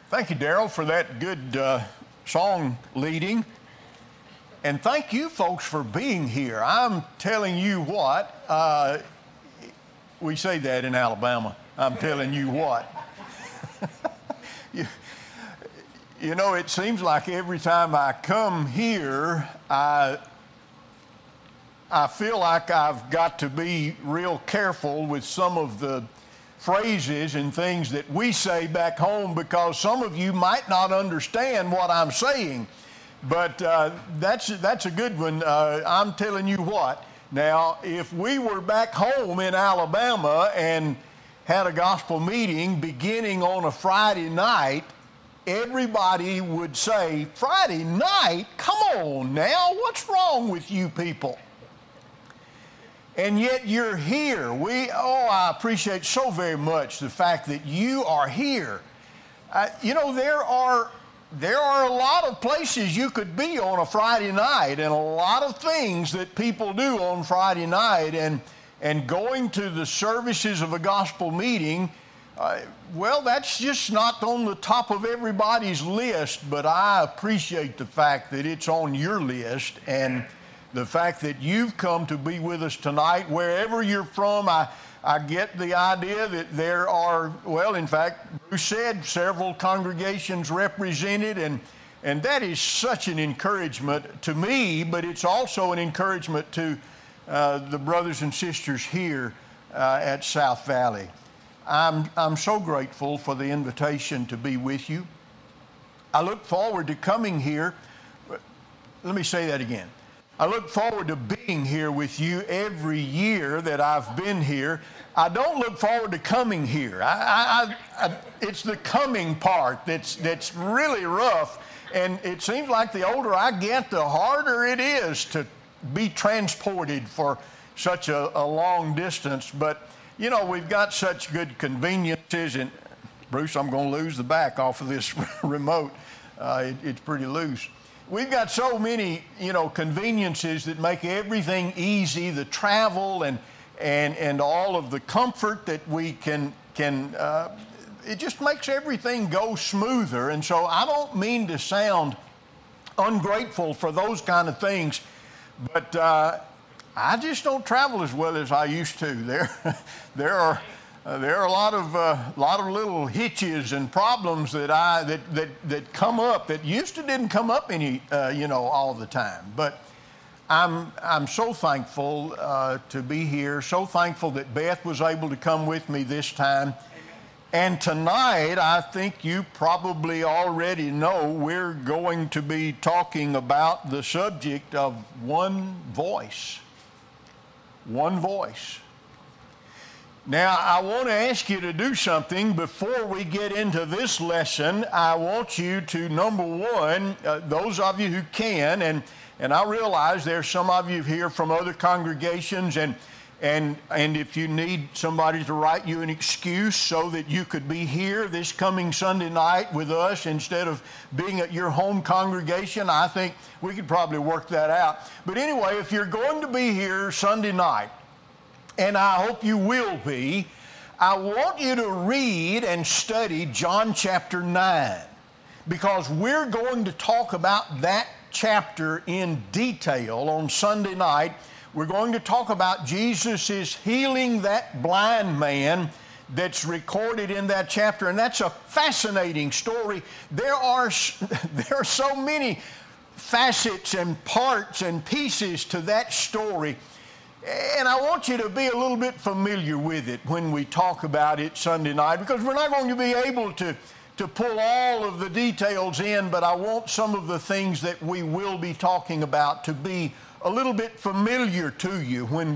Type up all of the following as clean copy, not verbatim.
Thank you, Daryl, for that good song leading. And thank you, folks, for being here. I'm telling you what, we say that in Alabama. I'm telling you what. You know, it seems like every time I come here, I feel like I've got to be real careful with some of the phrases and things that we say back home, because some of you might not understand what I'm saying. But that's a good one. I'm telling you what. Now, if we were back home in Alabama and had a gospel meeting beginning on a Friday night, everybody would say, "Friday night? Come on now, what's wrong with you people?" And yet you're here. I appreciate so very much the fact that you are here. You know, there are a lot of places you could be on a Friday night, and a lot of things that people do on Friday night, and going to the services of a gospel meeting, well, that's just not on the top of everybody's list, but I appreciate the fact that it's on your list, and the fact that you've come to be with us tonight. Wherever you're from, I get the idea that there are, well, in fact, Bruce said several congregations represented, and that is such an encouragement to me, but it's also an encouragement to the brothers and sisters here at South Valley. I'm so grateful for the invitation to be with you. I look forward to coming here. Let me say that again. I look forward to being here with you every year that I've been here. I don't look forward to coming here. It's the coming part that's really rough, and it seems like the older I get, the harder it is to be transported for such a long distance. But, you know, we've got such good conveniences, and Bruce, I'm going to lose the back off of this remote. It's pretty loose. We've got so many, you know, conveniences that make everything easy, the travel and all of the comfort that we can it just makes everything go smoother. And so I don't mean to sound ungrateful for those kind of things, but I just don't travel as well as I used to. There are a lot of little hitches and problems that come up that used to didn't come up any all the time. But I'm so thankful to be here. So thankful that Beth was able to come with me this time. And tonight, I think you probably already know, we're going to be talking about the subject of one voice. One voice. Now, I want to ask you to do something before we get into this lesson. I want you to, number one, those of you who can, and I realize there's some of you here from other congregations, and if you need somebody to write you an excuse so that you could be here this coming Sunday night with us instead of being at your home congregation, I think we could probably work that out. But anyway, if you're going to be here Sunday night, and I hope you will be, I want you to read and study John chapter 9, because we're going to talk about that chapter in detail on Sunday night. We're going to talk about Jesus is healing that blind man that's recorded in that chapter, and that's a fascinating story. There are so many facets and parts and pieces to that story. And I want you to be a little bit familiar with it when we talk about it Sunday night, because we're not going to be able to pull all of the details in, but I want some of the things that we will be talking about to be a little bit familiar to you when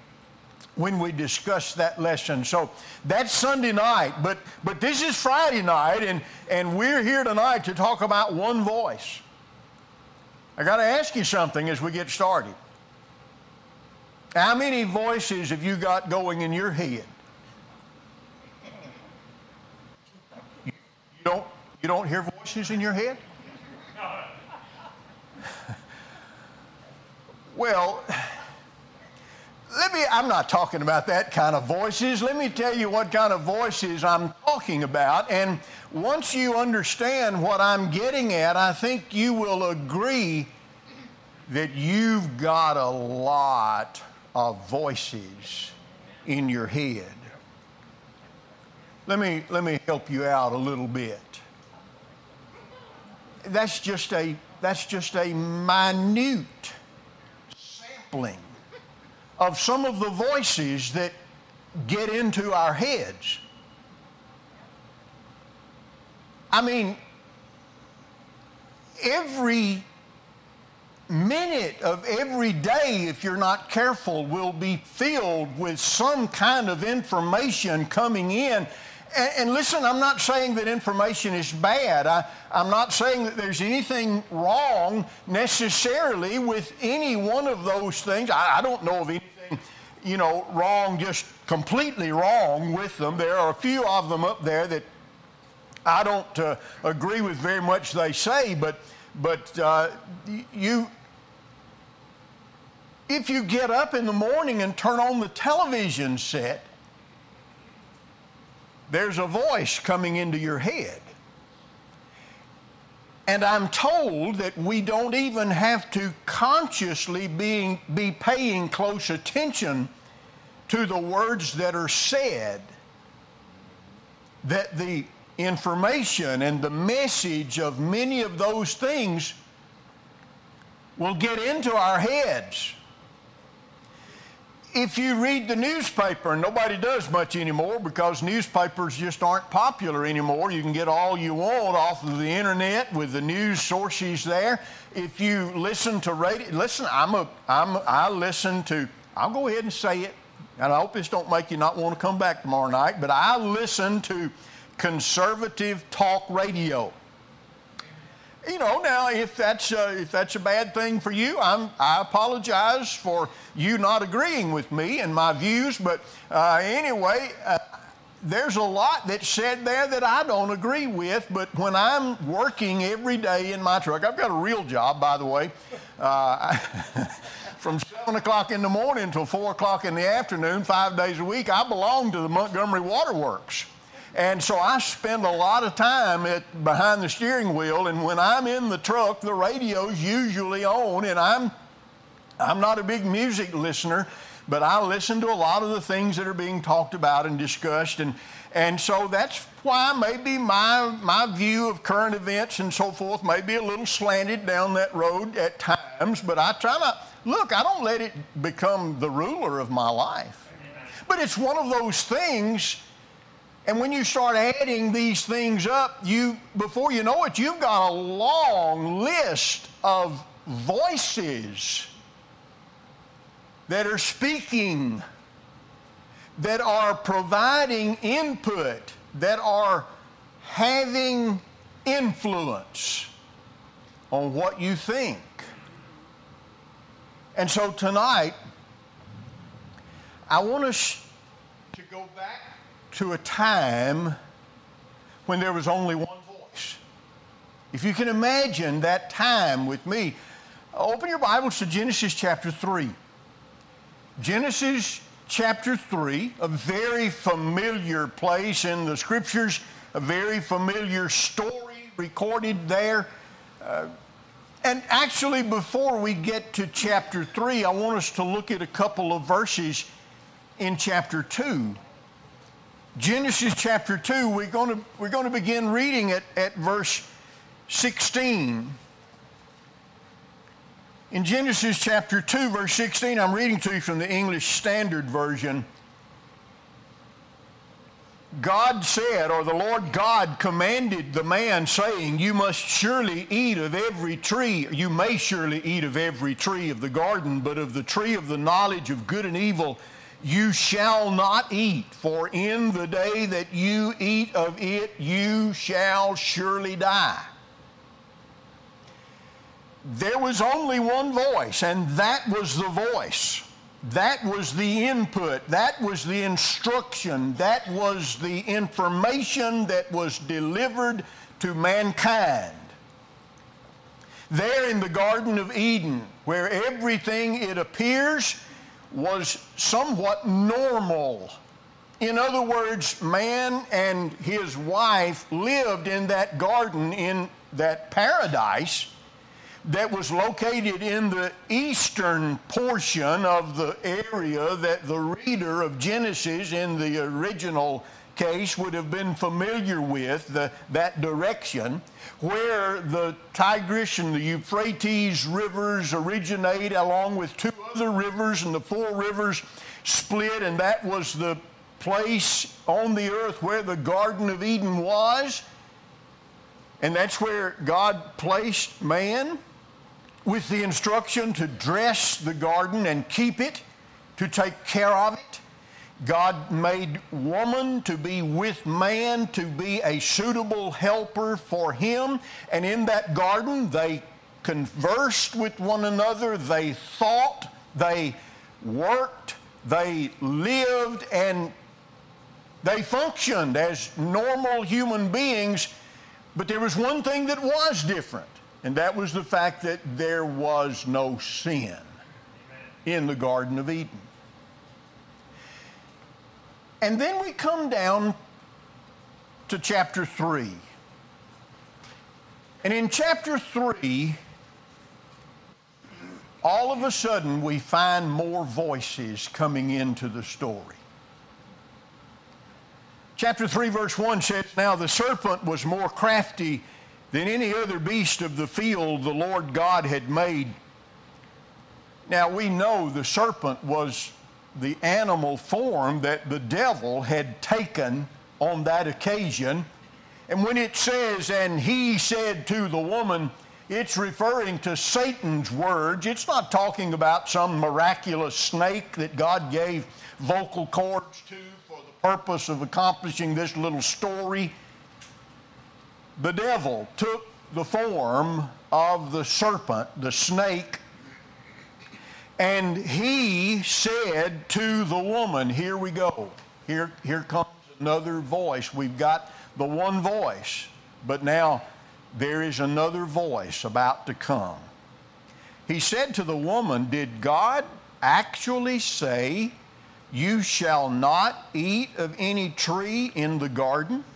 we discuss that lesson. So that's Sunday night, but this is Friday night, and we're here tonight to talk about one voice. I got to ask you something as we get started. How many voices have you got going in your head? You don't hear voices in your head? Well, I'm not talking about that kind of voices. Let me tell you what kind of voices I'm talking about. And once you understand what I'm getting at, I think you will agree that you've got a lot of voices in your head. Let me help you out a little bit. That's just a minute sampling of some of the voices that get into our heads. I mean, every minute of every day, if you're not careful, will be filled with some kind of information coming in. And listen, I'm not saying that information is bad. I'm not saying that there's anything wrong necessarily with any one of those things. I don't know of anything, wrong, just completely wrong with them. There are a few of them up there that I don't agree with very much they say, but if you get up in the morning and turn on the television set, there's a voice coming into your head. And I'm told that we don't even have to consciously be paying close attention to the words that are said, that the information and the message of many of those things will get into our heads. If you read the newspaper, and nobody does much anymore because newspapers just aren't popular anymore. You can get all you want off of the internet with the news sources there. If you listen to radio, listen, I listen to, I'll go ahead and say it, and I hope this don't make you not want to come back tomorrow night, but I listen to conservative talk radio. Now if that's a bad thing for you, I apologize for you not agreeing with me and my views. But anyway, there's a lot that's said there that I don't agree with. But when I'm working every day in my truck, I've got a real job, by the way. From 7 o'clock in the morning until 4 o'clock in the afternoon, 5 days a week, I belong to the Montgomery Water Works. And so I spend a lot of time behind the steering wheel, and when I'm in the truck, the radio's usually on, and I'm not a big music listener, but I listen to a lot of the things that are being talked about and discussed, and so that's why maybe my view of current events and so forth may be a little slanted down that road at times, but I try not, look, I don't let it become the ruler of my life. But it's one of those things. And when you start adding these things up, before you know it, you've got a long list of voices that are speaking, that are providing input, that are having influence on what you think. And so tonight, I want us to go back to a time when there was only one voice. If you can imagine that time with me, open your Bibles to Genesis chapter 3. Genesis chapter 3, a very familiar place in the Scriptures, a very familiar story recorded there. And actually, before we get to chapter 3, I want us to look at a couple of verses in chapter 2. Genesis chapter 2, we're going to begin reading at verse 16. In Genesis chapter 2, verse 16, I'm reading to you from the English Standard Version. God said, or the Lord God commanded the man, saying, you must surely eat of every tree, you may surely eat of every tree of the garden, but of the tree of the knowledge of good and evil you shall not eat, for in the day that you eat of it, you shall surely die. There was only one voice, and that was the voice. That was the input. That was the instruction. That was the information that was delivered to mankind. There in the Garden of Eden, where everything, it appears, was somewhat normal. In other words, man and his wife lived in that garden, in that paradise that was located in the eastern portion of the area that the reader of Genesis in the original case would have been familiar with, that direction, where the Tigris and the Euphrates rivers originate, along with two other rivers, and the four rivers split, and that was the place on the earth where the Garden of Eden was. And that's where God placed man, with the instruction to dress the garden and keep it, to take care of it. God made woman to be with man, to be a suitable helper for him. And in that garden, they conversed with one another, they thought, they worked, they lived, and they functioned as normal human beings. But there was one thing that was different, and that was the fact that there was no sin in the Garden of Eden. And then we come down to chapter 3. And in chapter 3, all of a sudden we find more voices coming into the story. Chapter 3, verse 1 says, "Now the serpent was more crafty than any other beast of the field the Lord God had made." Now we know the serpent was the animal form that the devil had taken on that occasion. And when it says, "and he said to the woman," it's referring to Satan's words. It's not talking about some miraculous snake that God gave vocal cords to for the purpose of accomplishing this little story. The devil took the form of the serpent, the snake, and he said to the woman, here we go. Here comes another voice. We've got the one voice, but now there is another voice about to come. He said to the woman, "Did God actually say, 'You shall not eat of any tree in the garden'?"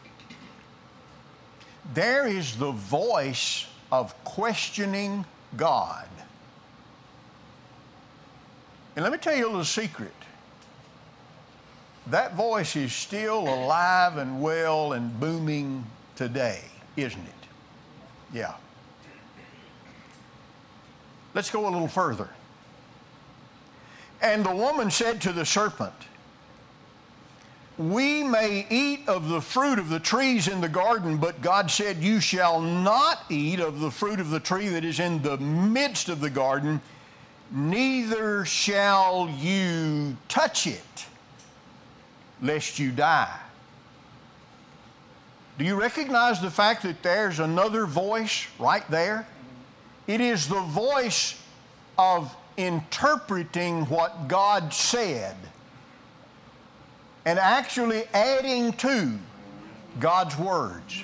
There is the voice of questioning God. And let me tell you a little secret. That voice is still alive and well and booming today, isn't it? Yeah. Let's go a little further. "And the woman said to the serpent, 'We may eat of the fruit of the trees in the garden, but God said, you shall not eat of the fruit of the tree that is in the midst of the garden, neither shall you touch it, lest you die.'" Do you recognize the fact that there's another voice right there? It is the voice of interpreting what God said and actually adding to God's words.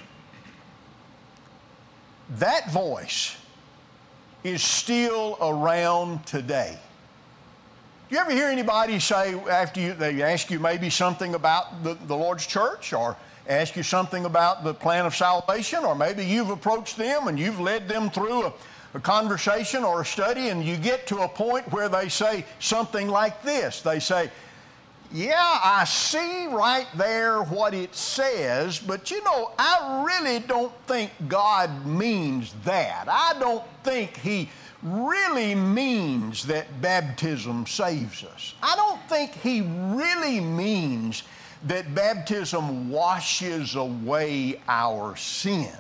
That voice is still around today. Do you ever hear anybody say, after they ask you maybe something about the Lord's church, or ask you something about the plan of salvation, or maybe you've approached them and you've led them through a conversation or a study, and you get to a point where they say something like this. They say, "Yeah, I see right there what it says, but you know, I really don't think God means that. I don't think He really means that baptism saves us. I don't think He really means that baptism washes away our sins."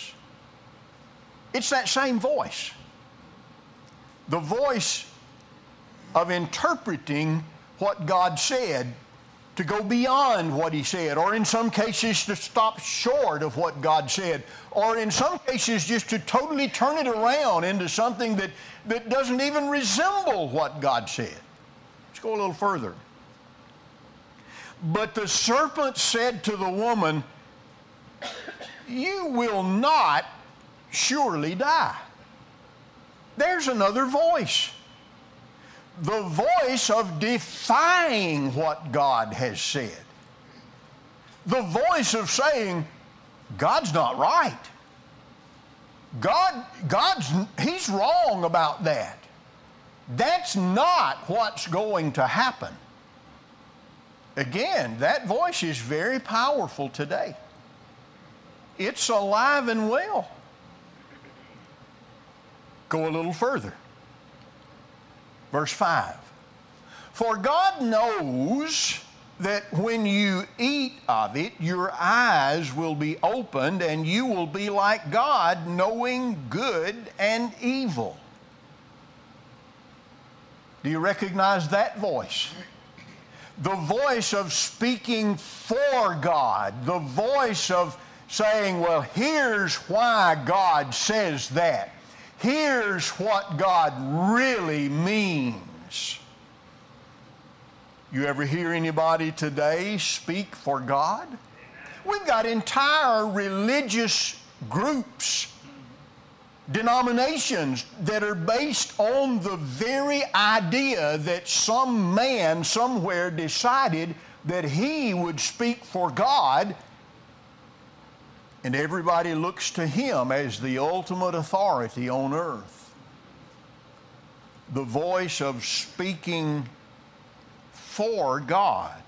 It's that same voice. The voice of interpreting what God said, to go beyond what He said, or in some cases to stop short of what God said, or in some cases just to totally turn it around into something that doesn't even resemble what God said. Let's go a little further. "But the serpent said to the woman, you will not surely die." There's another voice. the voice of defying what God has said. The voice of saying, God's not right. He's wrong about that. That's not what's going to happen. Again, that voice is very powerful today. It's alive and well. Go a little further. Verse 5. For God knows that when you eat of it, your eyes will be opened and you will be like God, knowing good and evil. Do you recognize that voice? The voice of speaking for God, the voice of saying, well, here's why God says that. Here's what God really means. You ever hear anybody today speak for God? We've got entire religious groups, denominations that are based on the very idea that some man somewhere decided that he would speak for God, and everybody looks to him as the ultimate authority on earth. The voice of speaking for God.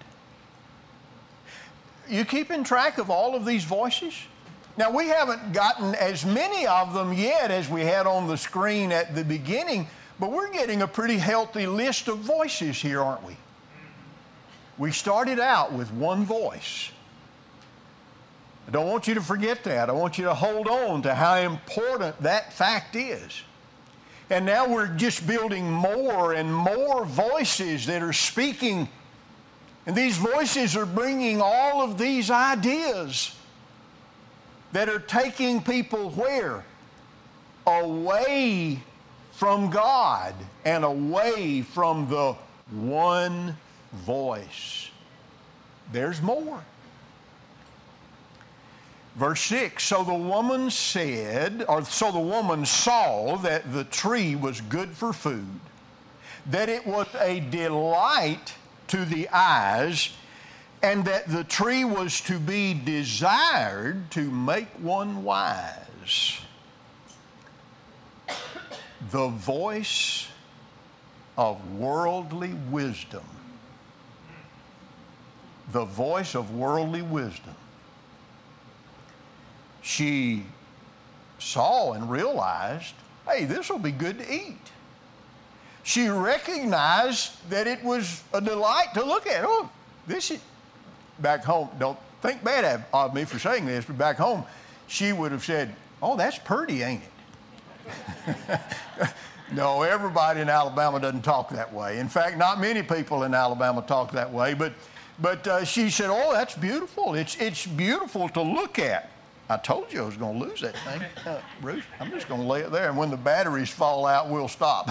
You keeping track of all of these voices? Now, we haven't gotten as many of them yet as we had on the screen at the beginning, but we're getting a pretty healthy list of voices here, aren't we? We started out with one voice. I don't want you to forget that. I want you to hold on to how important that fact is. And now we're just building more and more voices that are speaking. And these voices are bringing all of these ideas that are taking people where? Away from God and away from the one voice. There's more. Verse 6, so the woman saw that the tree was good for food, that it was a delight to the eyes, and that the tree was to be desired to make one wise. The voice of worldly wisdom. The voice of worldly wisdom. She saw and realized, hey, this will be good to eat. She recognized that it was a delight to look at. Oh, this is, back home, don't think bad of me for saying this, but back home, she would have said, oh, that's pretty, ain't it? No, everybody in Alabama doesn't talk that way. In fact, not many people in Alabama talk that way, but she said, oh, that's beautiful. It's beautiful to look at. I told you I was going to lose that thing. Bruce, I'm just going to lay it there, and when the batteries fall out, we'll stop.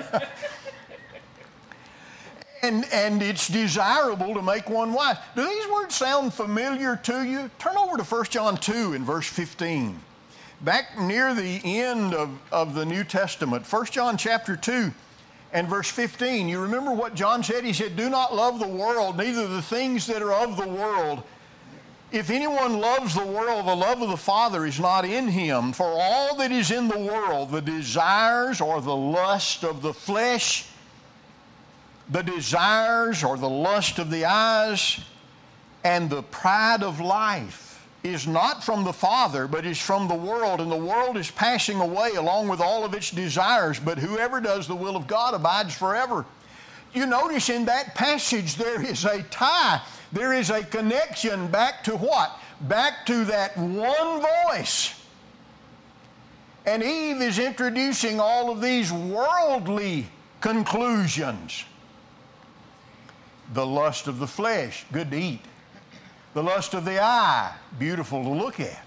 And it's desirable to make one wise. Do these words sound familiar to you? Turn over to 1 John 2 in verse 15. Back near the end of the New Testament, 1 John chapter 2 and verse 15. You remember what John said? He said, do not love the world, neither the things that are of the world. If anyone loves the world, the love of the Father is not in him. For all that is in the world, the desires or the lust of the flesh, the desires or the lust of the eyes, and the pride of life is not from the Father, but is from the world. And the world is passing away along with all of its desires, but whoever does the will of God abides forever. You notice in that passage there is a tie. There is a connection back to what? Back to that one voice. And Eve is introducing all of these worldly conclusions. The lust of the flesh, good to eat. The lust of the eye, beautiful to look at.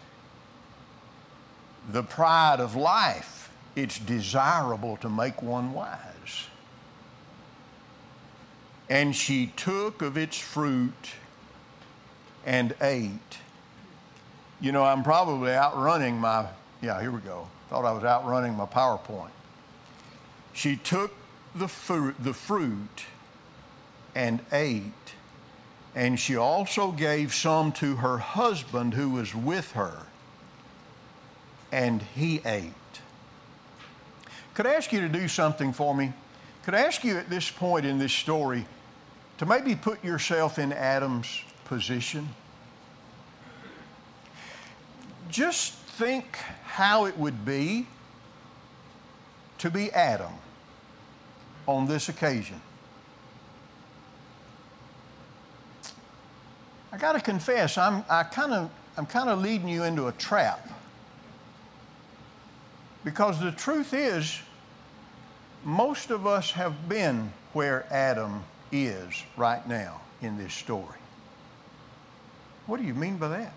The pride of life, it's desirable to make one wise. And she took of its fruit and ate. You know, I'm probably outrunning my, here we go. Thought I was outrunning my PowerPoint. She took the fruit and ate. And she also gave some to her husband who was with her, and he ate. Could I ask you to do something for me? Could I ask you at this point in this story to maybe put yourself in Adam's position? Just think how it would be to be Adam on this occasion. I got to confess, I'm kind of leading you into a trap. Because the truth is, most of us have been where Adam is right now in this story. What do you mean by that?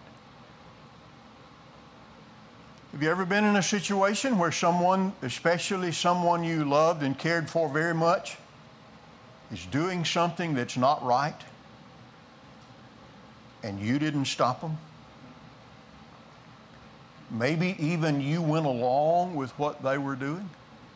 Have you ever been in a situation where someone, especially someone you loved and cared for very much, is doing something that's not right, and you didn't stop them? Maybe even you went along with what they were doing?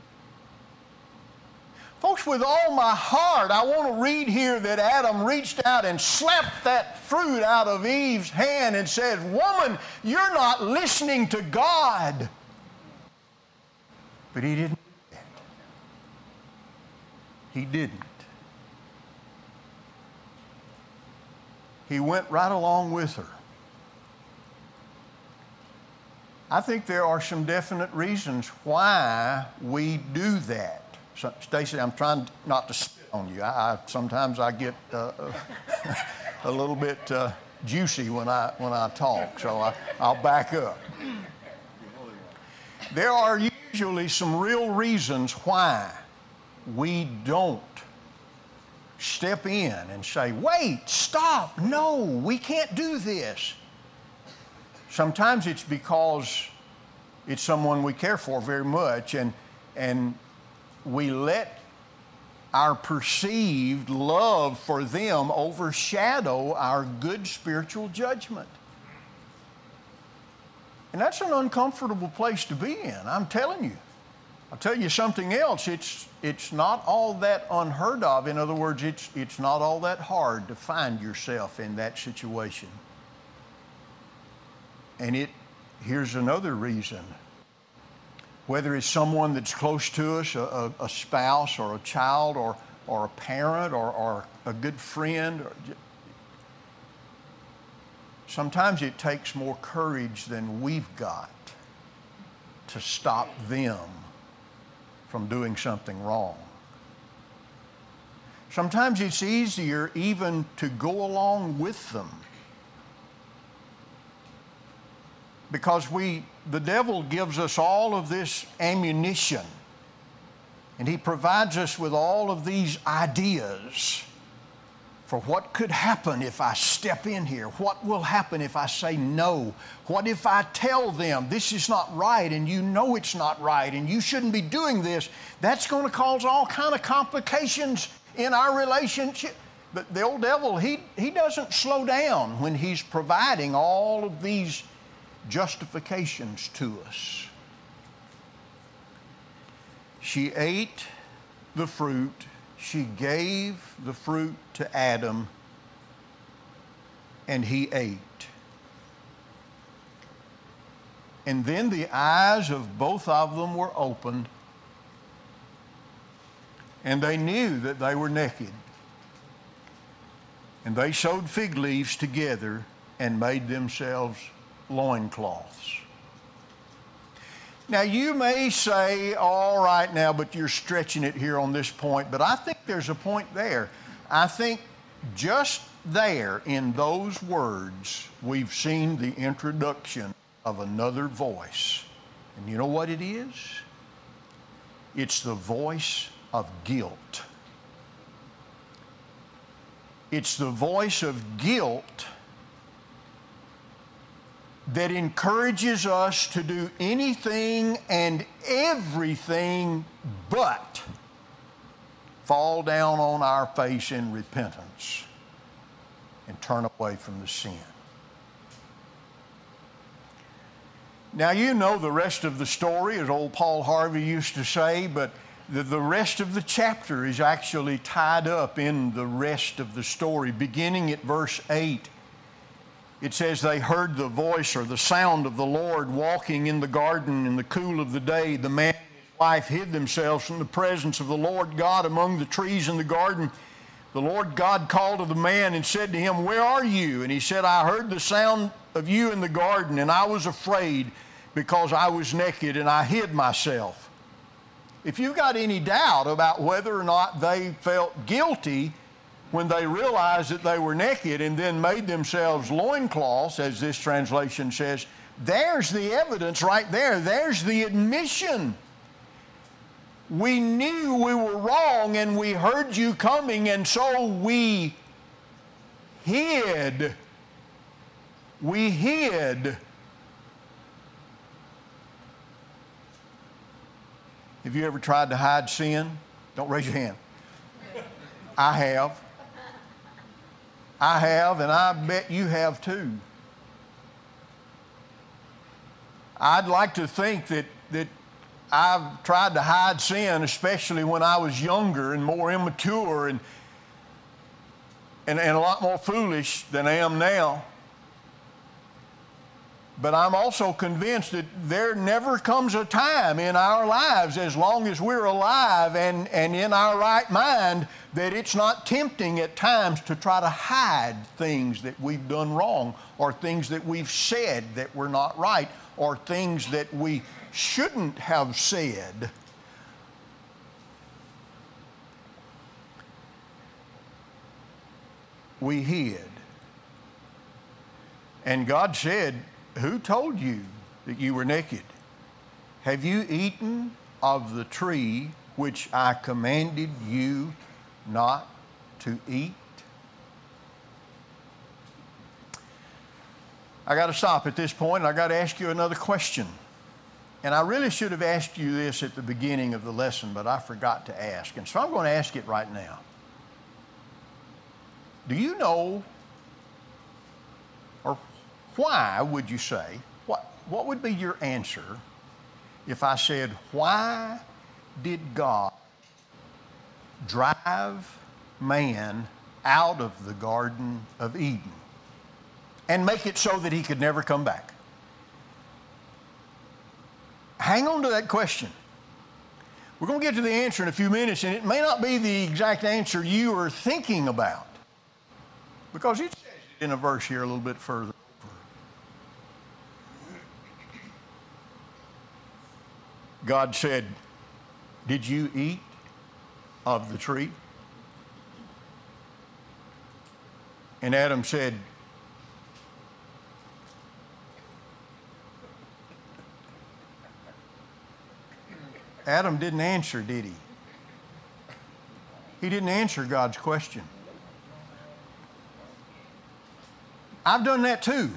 Folks, with all my heart, I want to read here that Adam reached out and slapped that fruit out of Eve's hand and said, "Woman, you're not listening to God." But he didn't do that. He didn't. He went right along with her. I think there are some definite reasons why we do that. So, Stacy, I'm trying not to spit on you. Sometimes I get a little bit juicy when I talk, so I'll back up. There are usually some real reasons why we don't step in and say, "Wait, stop, no, we can't do this." Sometimes it's because it's someone we care for very much, and we let our perceived love for them overshadow our good spiritual judgment. And that's an uncomfortable place to be in, I'm telling you. I'll tell you something else, it's not all that unheard of. In other words, it's not all that hard to find yourself in that situation. And here's another reason. Whether it's someone that's close to us, a spouse or a child or a parent or a good friend. Sometimes it takes more courage than we've got to stop them from doing something wrong. Sometimes it's easier even to go along with them. Because the devil gives us all of this ammunition, and he provides us with all of these ideas for what could happen if I step in here. What will happen if I say no? What if I tell them this is not right and you know it's not right and you shouldn't be doing this? That's going to cause all kind of complications in our relationship. But the old devil, he doesn't slow down when he's providing all of these justifications to us. She ate the fruit. She gave the fruit to Adam, and he ate. And then the eyes of both of them were opened, and they knew that they were naked. And they sewed fig leaves together and made themselves loincloths. Now you may say, all right now, but you're stretching it here on this point, but I think there's a point there. I think just there in those words, we've seen the introduction of another voice. And you know what it is? It's the voice of guilt. It's the voice of guilt that encourages us to do anything and everything but fall down on our face in repentance and turn away from the sin. Now, you know the rest of the story, as old Paul Harvey used to say, but The rest of the chapter is actually tied up in the rest of the story. Beginning at verse 8, it says, they heard the voice or the sound of the Lord walking in the garden in the cool of the day. The man and his wife hid themselves from the presence of the Lord God among the trees in the garden. The Lord God called to the man and said to him, where are you? And he said, I heard the sound of you in the garden, and I was afraid because I was naked and I hid myself. If you've got any doubt about whether or not they felt guilty when they realized that they were naked and then made themselves loincloths, as this translation says, there's the evidence right there. There's the admission. We knew we were wrong and we heard you coming, and so we hid. We hid. Have you ever tried to hide sin? Don't raise your hand. I have. I have, and I bet you have too. I'd like to think that I've tried to hide sin, especially when I was younger and more immature and a lot more foolish than I am now. But I'm also convinced that there never comes a time in our lives, as long as we're alive and in our right mind, that it's not tempting at times to try to hide things that we've done wrong, or things that we've said that were not right, or things that we shouldn't have said. We hid. And God said, who told you that you were naked? Have you eaten of the tree which I commanded you not to eat? I got to stop at this point, and I got to ask you another question. And I really should have asked you this at the beginning of the lesson, but I forgot to ask. And so I'm going to ask it right now. Do you know, or why would you say, what would be your answer if I said, why did God drive man out of the Garden of Eden and make it so that he could never come back? Hang on to that question. We're going to get to the answer in a few minutes, and it may not be the exact answer you are thinking about, because it says it in a verse here a little bit further. God said, did you eat of the tree? And Adam said, Adam didn't answer, did he? He didn't answer God's question. I've done that too.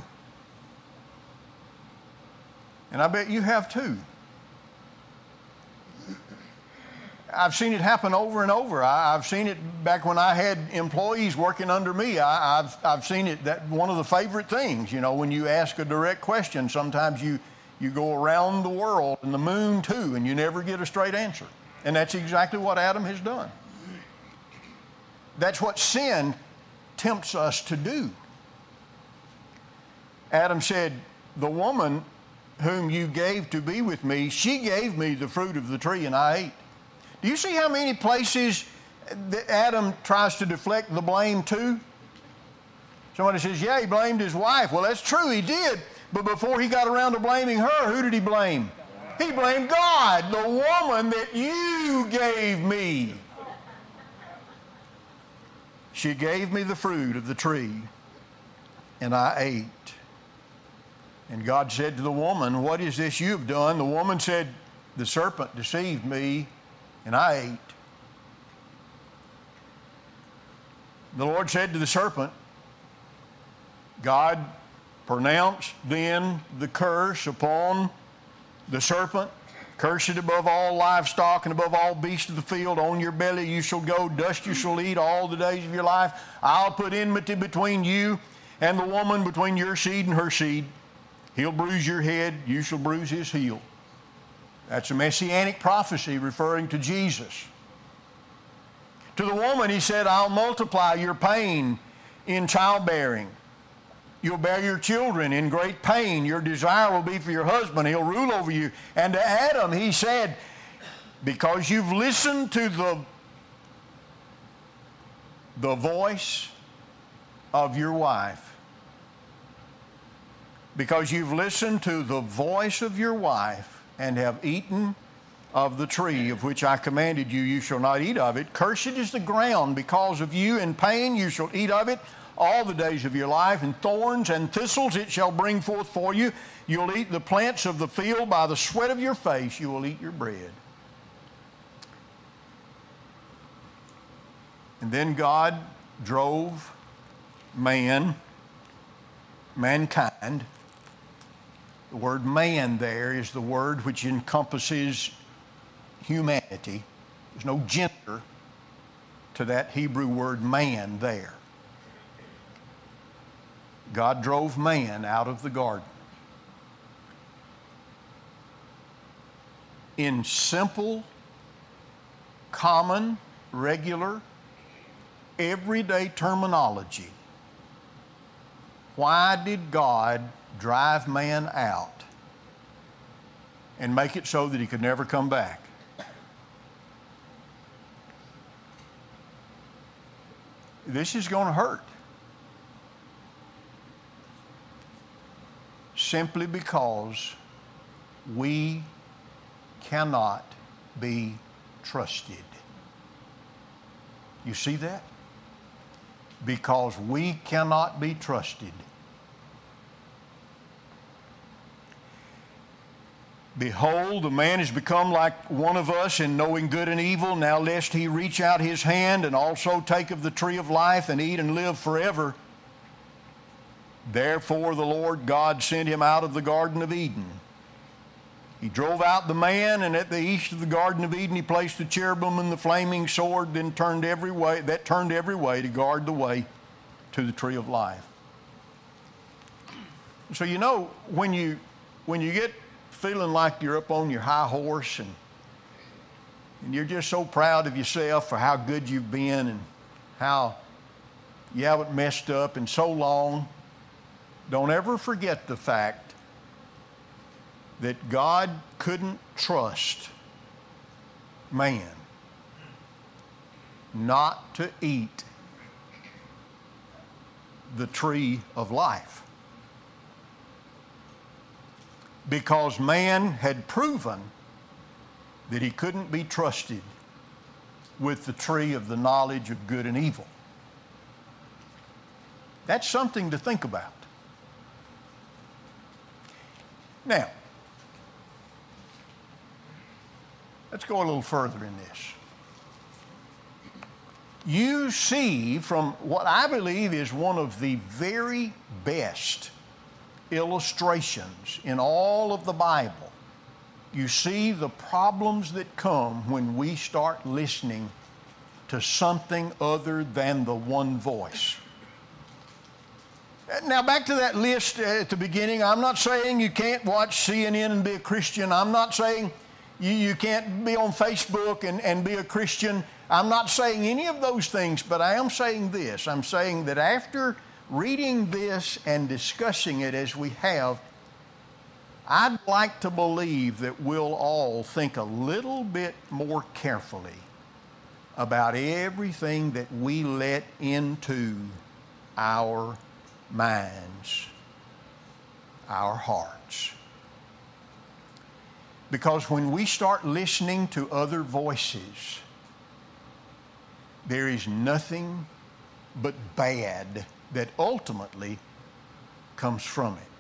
And I bet you have too. I've seen it happen over and over. I've seen it back when I had employees working under me. I've seen it, that one of the favorite things, when you ask a direct question, sometimes you go around the world and the moon too, and you never get a straight answer. And that's exactly what Adam has done. That's what sin tempts us to do. Adam said, the woman whom you gave to be with me, she gave me the fruit of the tree and I ate. Do you see how many places that Adam tries to deflect the blame to? Somebody says, yeah, he blamed his wife. Well, that's true, he did. But before he got around to blaming her, who did he blame? He blamed God, the woman that you gave me. She gave me the fruit of the tree, and I ate. And God said to the woman, what is this you've done? The woman said, the serpent deceived me, and I ate. The Lord said to the serpent, God pronounced then the curse upon the serpent. Curse it above all livestock and above all beasts of the field. On your belly you shall go, dust you shall eat all the days of your life. I'll put enmity between you and the woman, between your seed and her seed. He'll bruise your head, you shall bruise his heel. That's a messianic prophecy referring to Jesus. To the woman, he said, I'll multiply your pain in childbearing. You'll bear your children in great pain. Your desire will be for your husband. He'll rule over you. And to Adam, he said, because you've listened to the voice of your wife, because you've listened to the voice of your wife and have eaten of the tree of which I commanded you, you shall not eat of it. Cursed is the ground because of you. In pain you shall eat of it all the days of your life, and thorns and thistles it shall bring forth for you. You'll eat the plants of the field. By the sweat of your face you will eat your bread. And then God drove mankind. The word man there is the word which encompasses humanity. There's no gender to that Hebrew word man there. God drove man out of the garden. In simple, common, regular, everyday terminology, why did God drive man out and make it so that he could never come back? This is going to hurt. Simply because we cannot be trusted. You see that? Because we cannot be trusted. Behold, the man has become like one of us in knowing good and evil. Now lest he reach out his hand and also take of the tree of life and eat and live forever. Therefore the Lord God sent him out of the Garden of Eden. He drove out the man, and at the east of the Garden of Eden he placed the cherubim and the flaming sword, then turned every way to guard the way to the tree of life. So you know, when you get feeling like you're up on your high horse and you're just so proud of yourself for how good you've been and how you haven't messed up in so long, don't ever forget the fact that God couldn't trust man not to eat the tree of life, because man had proven that he couldn't be trusted with the tree of the knowledge of good and evil. That's something to think about. Now, let's go a little further in this. You see from what I believe is one of the very best illustrations in all of the Bible. You see the problems that come when we start listening to something other than the one voice. Now, back to that list at the beginning. I'm not saying you can't watch CNN and be a Christian. I'm not saying you can't be on Facebook and be a Christian. I'm not saying any of those things, but I am saying this. I'm saying that after reading this and discussing it as we have, I'd like to believe that we'll all think a little bit more carefully about everything that we let into our minds, our hearts. Because when we start listening to other voices, there is nothing but bad that ultimately comes from it.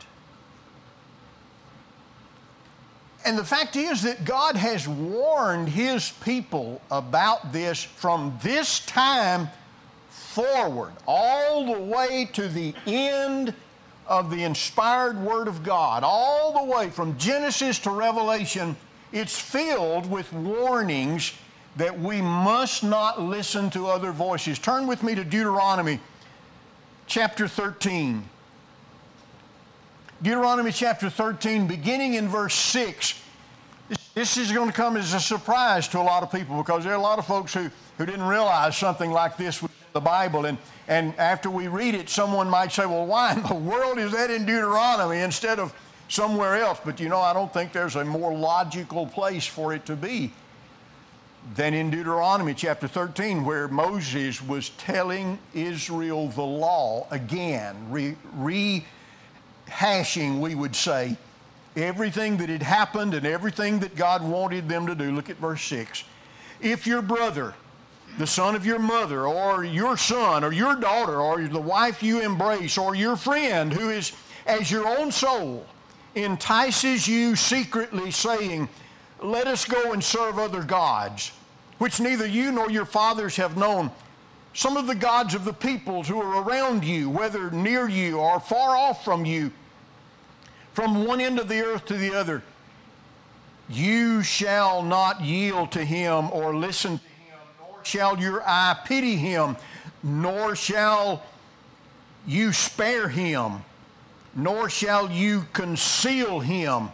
And the fact is that God has warned His people about this from this time forward, all the way to the end of the inspired Word of God, all the way from Genesis to Revelation. It's filled with warnings that we must not listen to other voices. Turn with me to Deuteronomy chapter 13. Deuteronomy chapter 13, beginning in verse 6. This is going to come as a surprise to a lot of people, because there are a lot of folks who didn't realize something like this was in the Bible. And after we read it, someone might say, well, why in the world is that in Deuteronomy instead of somewhere else? But I don't think there's a more logical place for it to be than in Deuteronomy chapter 13, where Moses was telling Israel the law again, rehashing, we would say, everything that had happened and everything that God wanted them to do. Look at verse 6. If your brother, the son of your mother, or your son, or your daughter, or the wife you embrace, or your friend who is as your own soul, entices you secretly, saying, let us go and serve other gods, which neither you nor your fathers have known, some of the gods of the peoples who are around you, whether near you or far off from you, from one end of the earth to the other, you shall not yield to him or listen to him, nor shall your eye pity him, nor shall you spare him, nor shall you conceal him.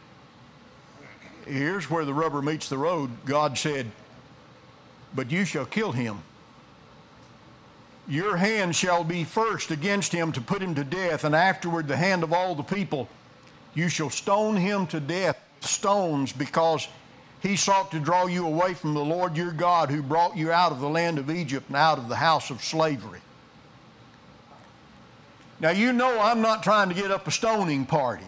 Here's where the rubber meets the road. God said, but you shall kill him. Your hand shall be first against him to put him to death, and afterward the hand of all the people. You shall stone him to death with stones, because he sought to draw you away from the Lord your God, who brought you out of the land of Egypt and out of the house of slavery. Now, I'm not trying to get up a stoning party,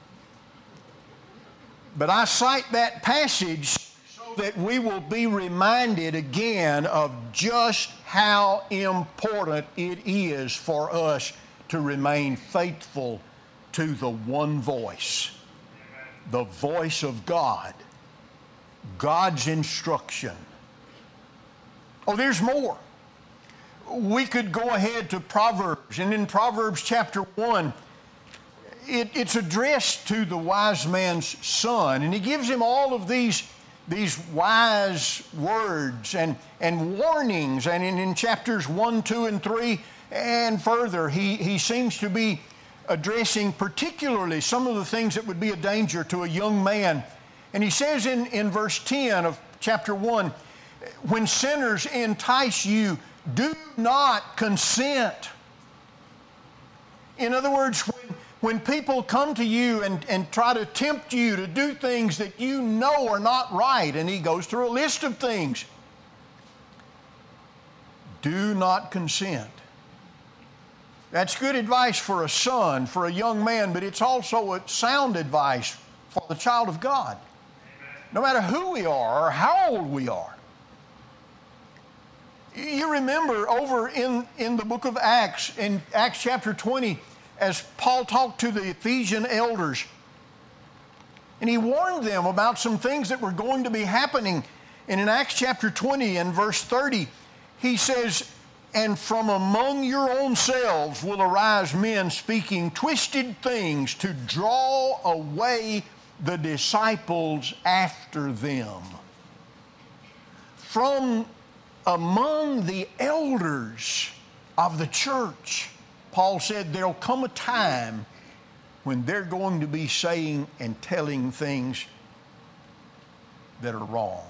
but I cite that passage so that we will be reminded again of just how important it is for us to remain faithful to the one voice, the voice of God, God's instruction. Oh, there's more. We could go ahead to Proverbs, and in Proverbs chapter 1, it's addressed to the wise man's son, and he gives him all of these wise words and warnings, and in chapters 1, 2, and 3, and further, he seems to be addressing particularly some of the things that would be a danger to a young man. And he says in verse 10 of chapter 1, when sinners entice you, do not consent. In other words, when people come to you and try to tempt you to do things that you know are not right, and he goes through a list of things, do not consent. That's good advice for a son, for a young man, but it's also a sound advice for the child of God. No matter who we are or how old we are. You remember over in the book of Acts, in Acts chapter 20, as Paul talked to the Ephesian elders, and he warned them about some things that were going to be happening. And in Acts chapter 20 and verse 30, he says, and from among your own selves will arise men speaking twisted things to draw away the disciples after them. From among the elders of the church, Paul said there'll come a time when they're going to be saying and telling things that are wrong.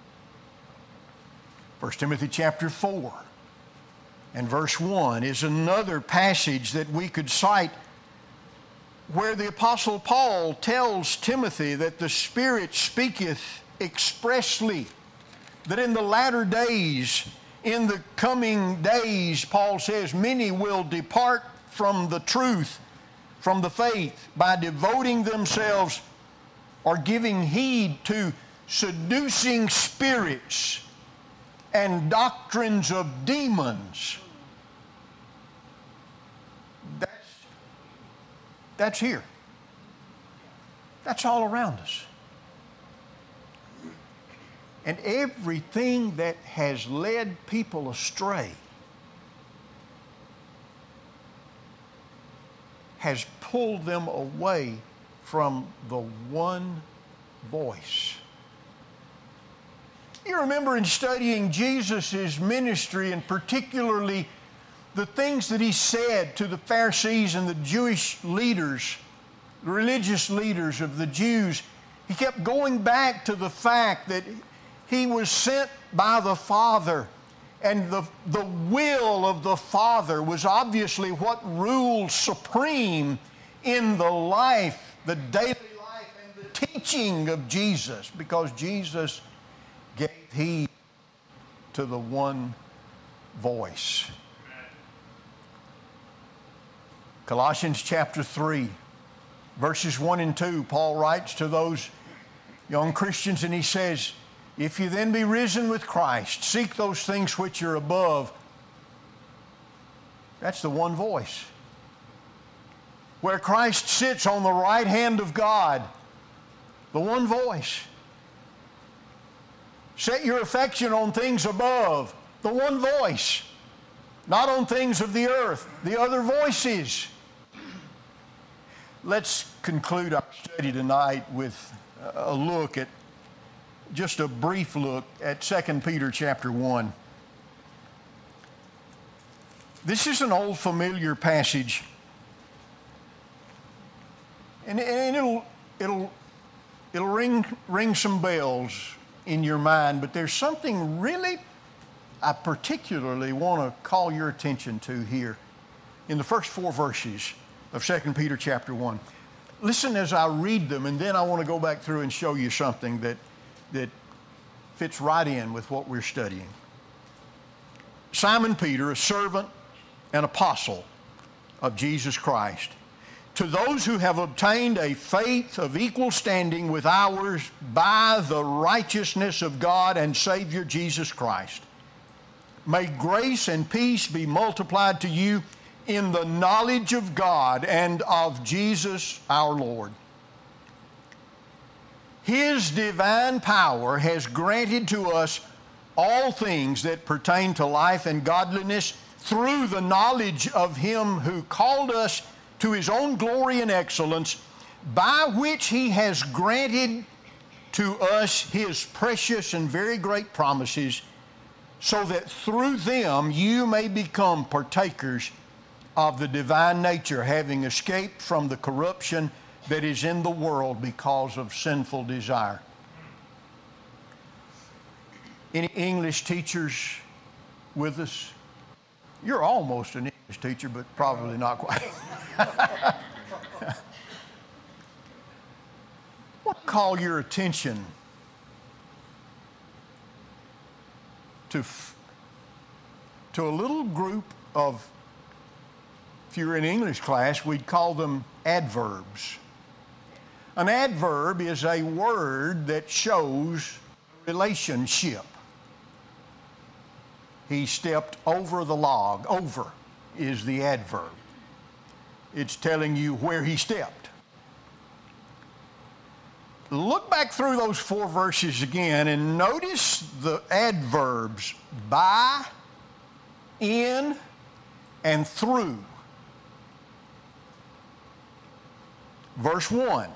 1 Timothy chapter 4 and verse 1 is another passage that we could cite, where the Apostle Paul tells Timothy that the Spirit speaketh expressly that in the latter days, in the coming days, Paul says, many will depart from the truth, from the faith, by devoting themselves or giving heed to seducing spirits and doctrines of demons. That's here. That's all around us. And everything that has led people astray has pulled them away from the one voice. You remember in studying Jesus' ministry, and particularly the things that he said to the Pharisees and the Jewish leaders, the religious leaders of the Jews, He kept going back to the fact that he was sent by the Father, and the will of the Father was obviously what ruled supreme in the life, the daily life, and the teaching of Jesus, because Jesus gave heed to the one voice. Colossians chapter 3, verses 1 and 2, Paul writes to those young Christians, and he says, if you then be risen with Christ, seek those things which are above. That's the one voice. Where Christ sits on the right hand of God, the one voice. Set your affection on things above, the one voice. Not on things of the earth, the other voices. Let's conclude our study tonight with a look at, just a brief look at 2 Peter chapter 1. This is an old familiar passage, and it'll ring some bells in your mind, but there's something really I particularly want to call your attention to here in the first 4 verses of 2 Peter chapter 1. Listen as I read them, and then I want to go back through and show you something that fits right in with what we're studying. Simon Peter, a servant and apostle of Jesus Christ, to those who have obtained a faith of equal standing with ours by the righteousness of God and Savior Jesus Christ, may grace and peace be multiplied to you in the knowledge of God and of Jesus our Lord. His divine power has granted to us all things that pertain to life and godliness through the knowledge of Him who called us to His own glory and excellence, by which He has granted to us His precious and very great promises, so that through them you may become partakers of the divine nature, having escaped from the corruption that is in the world because of sinful desire. Any English teachers with us? You're almost an English teacher, but probably not quite. I want to call your attention to a little group of, if you're in English class, we'd call them adverbs. An adverb is a word that shows relationship. He stepped over the log. Over is the adverb. It's telling you where he stepped. Look back through those 4 verses again and notice the adverbs by, in, and through. Verse 1.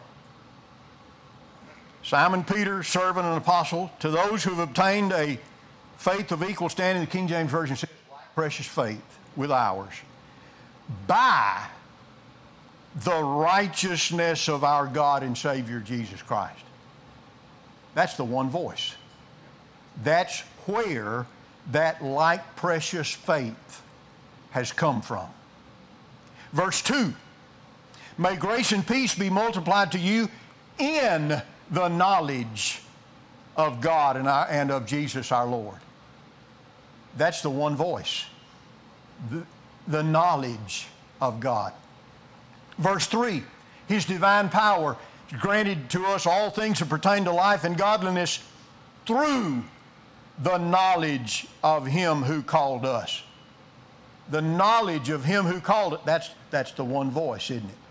Simon Peter, servant and apostle, to those who have obtained a faith of equal standing, the King James Version says, like precious faith with ours, by the righteousness of our God and Savior Jesus Christ. That's the one voice. That's where that like precious faith has come from. Verse 2, may grace and peace be multiplied to you in the knowledge of God and of Jesus our Lord. That's the one voice. The knowledge of God. Verse 3, His divine power granted to us all things that pertain to life and godliness through the knowledge of Him who called us. The knowledge of Him who called it, that's the one voice, isn't it?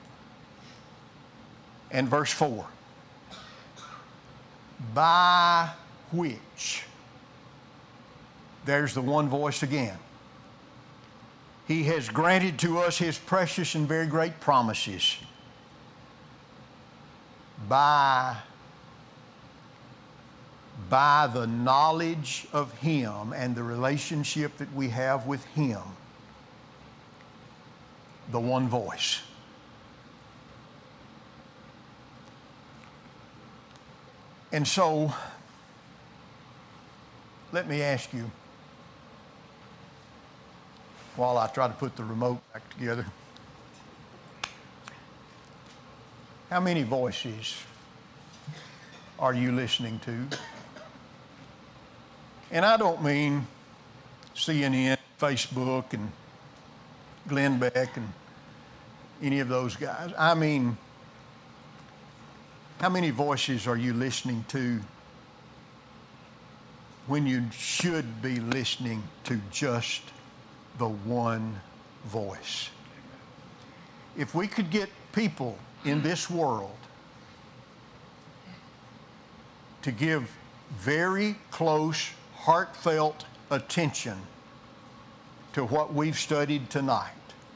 And verse 4, by which, there's the one voice again. He has granted to us His precious and very great promises. By the knowledge of Him and the relationship that we have with Him, the one voice. And so, let me ask you, while I try to put the remote back together, how many voices are you listening to? And I don't mean CNN, Facebook, and Glenn Beck, and any of those guys. I mean, how many voices are you listening to when you should be listening to just the one voice? If we could get people in this world to give very close, heartfelt attention to what we've studied tonight,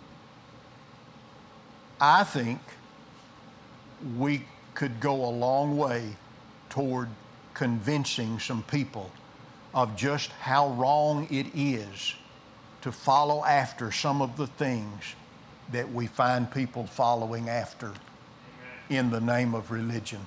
I think we could go a long way toward convincing some people of just how wrong it is to follow after some of the things that we find people following after in the name of religion.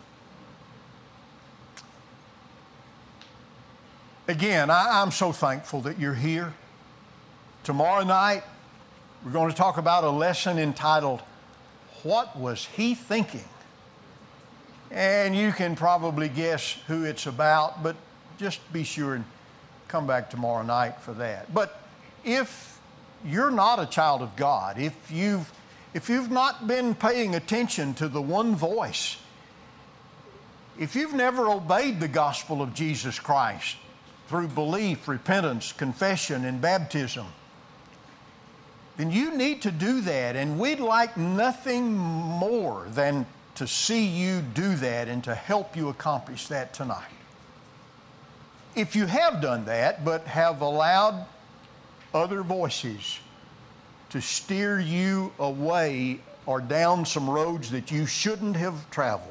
Again, I'm so thankful that you're here. Tomorrow night, we're going to talk about a lesson entitled, What Was He Thinking? And you can probably guess who it's about, but just be sure and come back tomorrow night for that. But if you're not a child of God, if you've not been paying attention to the one voice, if you've never obeyed the gospel of Jesus Christ through belief, repentance, confession, and baptism, then you need to do that. And we'd like nothing more than to see you do that and to help you accomplish that tonight. If you have done that, but have allowed other voices to steer you away or down some roads that you shouldn't have traveled,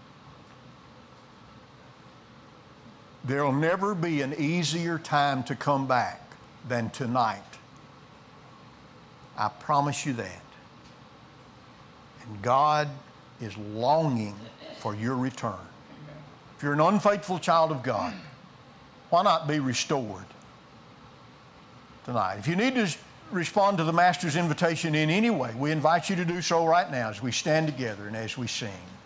there'll never be an easier time to come back than tonight. I promise you that. And God is longing for your return. If you're an unfaithful child of God, why not be restored tonight? If you need to respond to the Master's invitation in any way, we invite you to do so right now as we stand together and as we sing.